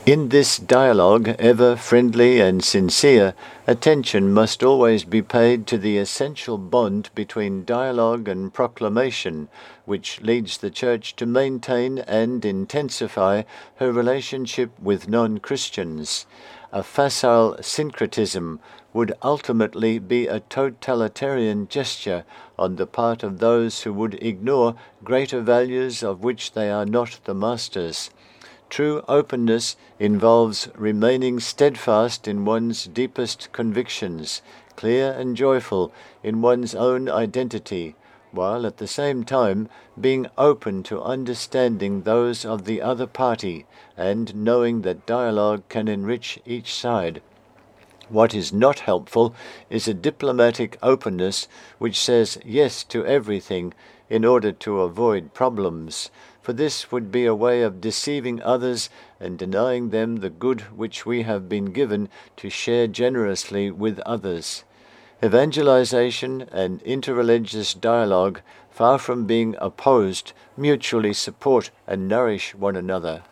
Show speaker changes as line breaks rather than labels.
In this dialogue, ever friendly and sincere, attention must always be paid to the essential bond between dialogue and proclamation, which leads the Church to maintain and intensify her relationship with non-Christians. A facile syncretism would ultimately be a totalitarian gesture on the part of those who would ignore greater values of which they are not the masters. True openness involves remaining steadfast in one's deepest convictions, clear and joyful in one's own identity, while at the same time being open to understanding those of the other party and knowing that dialogue can enrich each side. What is not helpful is a diplomatic openness which says yes to everything in order to avoid problems, for this would be a way of deceiving others and denying them the good which we have been given to share generously with others. Evangelization and interreligious dialogue, far from being opposed, mutually support and nourish one another.